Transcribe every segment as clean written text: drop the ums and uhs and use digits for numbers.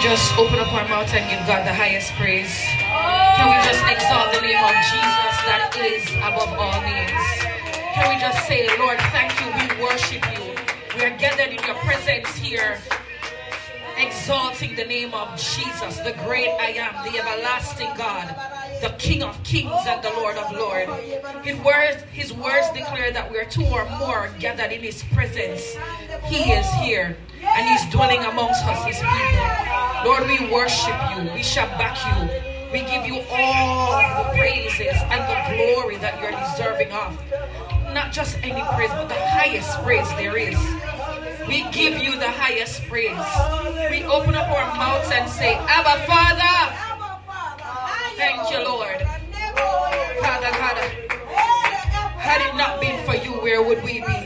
just open up our mouth and give God the highest praise? Can we just exalt the name of Jesus that is above all names? Can we just say, Lord, thank you, we worship you. We are gathered in your presence here, exalting the name of Jesus, the great I am, the everlasting God, the King of kings and the Lord of lords. His words declare that we are two or more gathered in his presence. He is here and he's dwelling amongst us, his people. Lord, we worship you. We shall back you. We give you all the praises and the glory that you're deserving of. Not just any praise, but the highest praise there is. We give you the highest praise. We open up our mouths and say, Abba, Father. Thank you, Lord. Father God, had it not been for you, where would we be?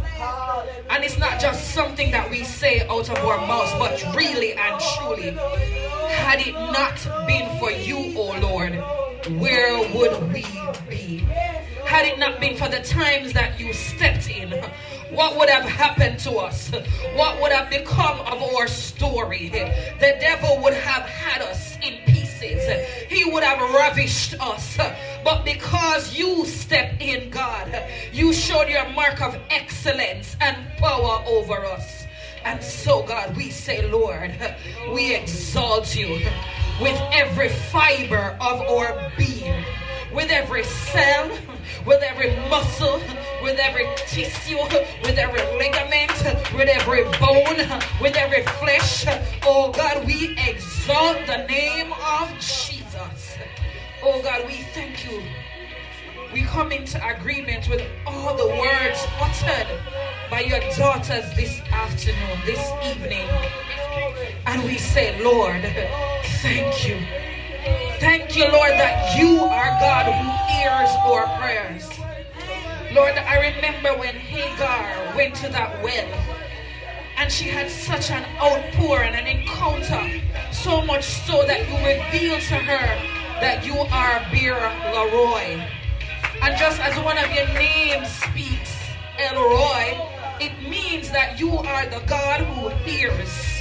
And it's not just something that we say out of our mouths, but really and truly, had it not been for you, oh Lord, where would we be? Had it not been for the times that you stepped in, what would have happened to us? What would have become of our story? The devil would have had us in pieces. He would have ravished us. But because you stepped in, God, you showed your mark of excellence and power over us. And so, God, we say, Lord, we exalt you with every fiber of our being, with every cell, with every muscle, with every tissue, with every ligament, with every bone, with every flesh. Oh God, we exalt the name of Jesus. Oh God, we thank you. We come into agreement with all the words uttered by your daughters this afternoon, this evening. And we say, Lord, thank you. Thank you, Lord, that you are God who hears our prayers. Lord, I remember when Hagar went to that well and she had such an outpour and an encounter, so much so that you revealed to her that you are Bir Leroy. And just as one of your names speaks, Elroy, it means that you are the God who hears.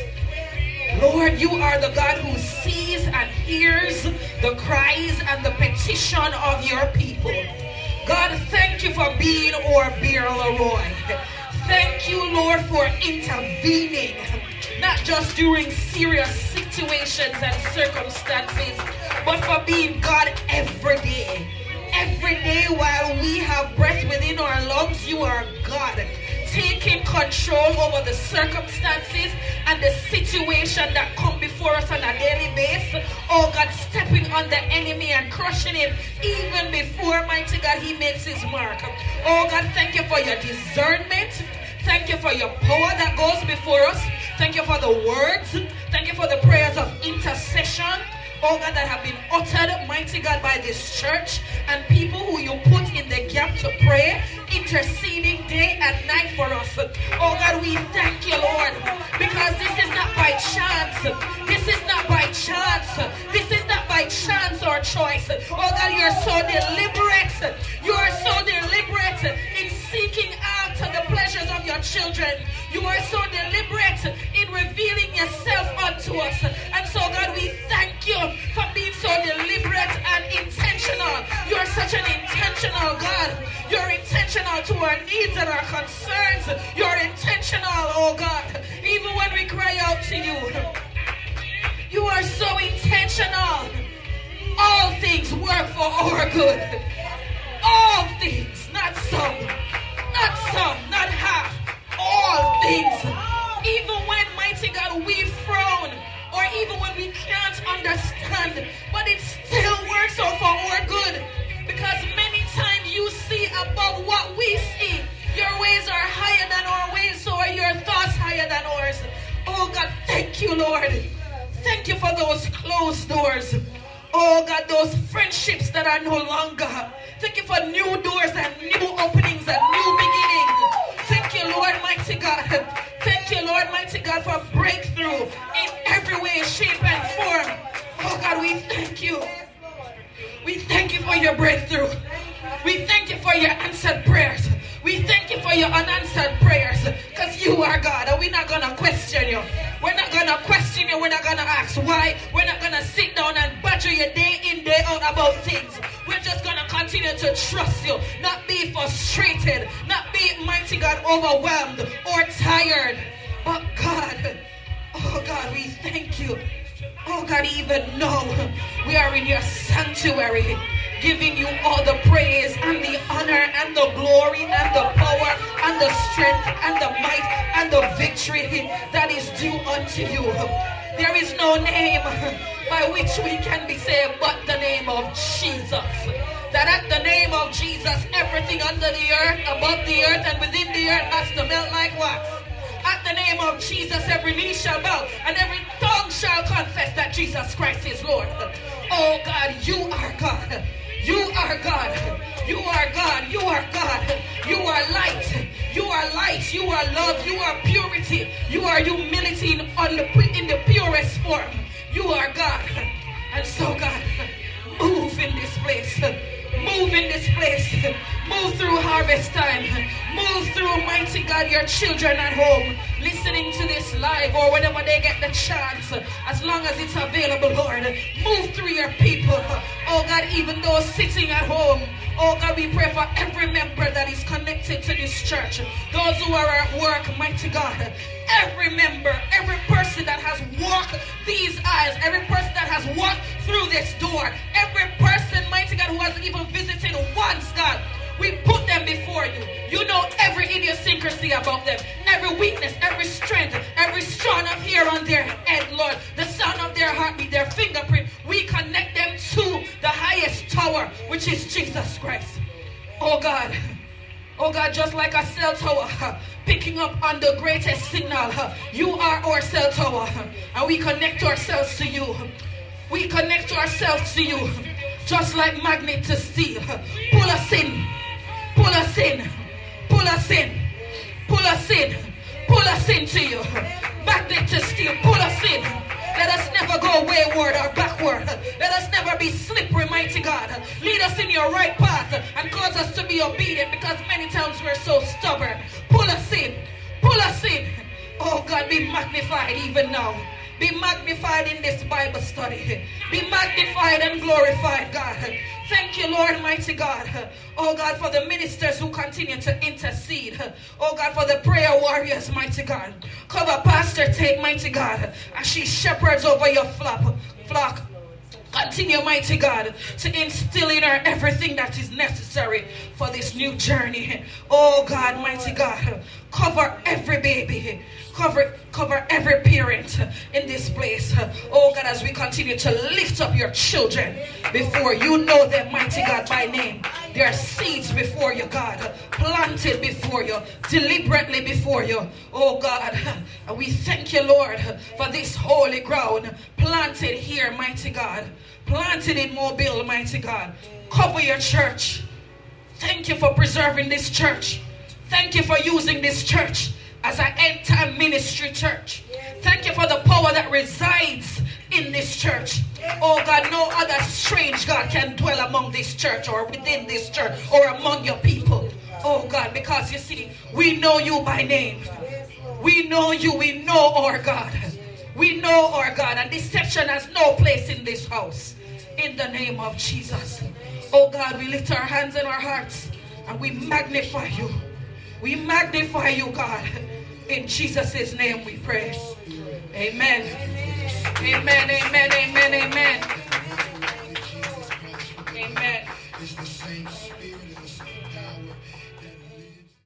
Lord, you are the God who sees and hears the cries and the petition of your people. God, thank you for being our Bir Leroy. Thank you, Lord, for intervening, not just during serious situations and circumstances, but for being God every day. Every day while we have breath within our lungs, you are God, taking control over the circumstances and the situation that come before us on a daily basis. Oh God, stepping on the enemy and crushing him even before, mighty God, he makes his mark. Oh God, thank you for your discernment. Thank you for your power that goes before us. Thank you for the words. Thank you for the prayers of intercession, oh God, that have been uttered, mighty God, by this church and people who you put in the gap to pray, interceding day and night for us. Oh God, we thank you, Lord, because this is not by chance. This is not by chance. This is not by chance or choice. Oh God, you are so deliberate. You are so deliberate in seeking after the pleasures of your children. You are so deliberate in revealing yourself unto us. And so, God, we thank you for being so deliberate and intentional. You're such an intentional God. You're intentional to our needs and our concerns. You're intentional, oh God. Even when we cry out to you, you are so intentional. All things work for our good. All things, not some, not half. All things. Even when, mighty God, we frown, or even when we can't understand, but it still works out for our good, because many times you see above what we see. Your ways are higher than our ways, so are your thoughts higher than ours. Oh God, thank you, Lord. Thank you for those closed doors. Oh God, those friendships that are no longer. Thank you for new doors and new openings and new beginnings. Thank you, Lord, mighty God. Thank you, Lord, mighty God, for breakthrough in every way, shape, and form. Oh God, we thank you. We thank you for your breakthrough. We thank you for your answered prayers. We thank you for your unanswered prayers, because you are God and we're not going to question you. We're not going to question you. We're not going to ask why. We're not going to sit down and badger you day in, day out about things. We're just going to continue to trust you, not be frustrated, not be, mighty God, overwhelmed or tired. But God, oh God, we thank you. Oh God, even now we are in your sanctuary, giving you all the praise and the honor and the glory and the power and the strength and the might and the victory that is due unto you. There is no name by which we can be saved but the name of Jesus. That at the name of Jesus, everything under the earth, above the earth, and within the earth has to melt like wax. At the name of Jesus, every knee shall bow and every tongue shall confess that Jesus Christ is Lord. Oh God, you are God. You are God. You are God. You are God. You are light. You are light. You are love. You are purity. You are humility in the purest form. You are God. And so God, move in this place. Move in this place. Move through harvest time. Move through, mighty God, your children at home, listening to this live or whenever they get the chance, as long as it's available, Lord. Move through your people. Oh God, even those sitting at home. Oh God, we pray for every member that is connected to this church. Those who are at work, mighty God. Every member, every person that has walked these aisles, every person that has walked through this door, every person, mighty God, who has even visited once, God, we put them before you. You know every idiosyncrasy about them, every weakness, every strength, every strand of hair on their head, Lord, the sound of their heartbeat, their fingerprint. We connect them to the highest tower, which is Jesus Christ. Oh God, just like a cell tower, picking up on the greatest signal, you are our cell tower, and we connect ourselves to you. We connect ourselves to you, just like magnet to steel. Pull us in, pull us in, pull us in, pull us in, pull us into you. Magnet to steel, pull us in. Let us never go wayward or backward. Let us never be slippery, mighty God. Lead us in your right path and cause us to be obedient, because many times we're so stubborn. Pull us in, pull us in. Oh God, be magnified even now. Be magnified in this Bible study. Be magnified and glorified, God. Thank you, Lord, mighty God. Oh God, for the ministers who continue to intercede. Oh God, for the prayer warriors, mighty God. Cover Pastor Tate, mighty God, as she shepherds over your flock. Continue, mighty God, to instill in her everything that is necessary for this new journey. Oh God, mighty God, cover every baby. Cover every parent in this place. Oh God, as we continue to lift up your children before you, know them, mighty God, by name. They are seeds before you, God, planted before you, deliberately before you. Oh God, and we thank you, Lord, for this holy ground planted here, mighty God, planted in Mobile, mighty God. Cover your church. Thank you for preserving this church. Thank you for using this church as an end-time ministry church. Thank you for the power that resides in this church. Oh God, no other strange God can dwell among this church or within this church or among your people. Oh God, because you see, we know you by name. We know you, we know our God. We know our God, and deception has no place in this house. In the name of Jesus. Oh God, we lift our hands and our hearts and we magnify you. We magnify you, God. In Jesus' name we pray. Amen. Amen, amen, amen, amen.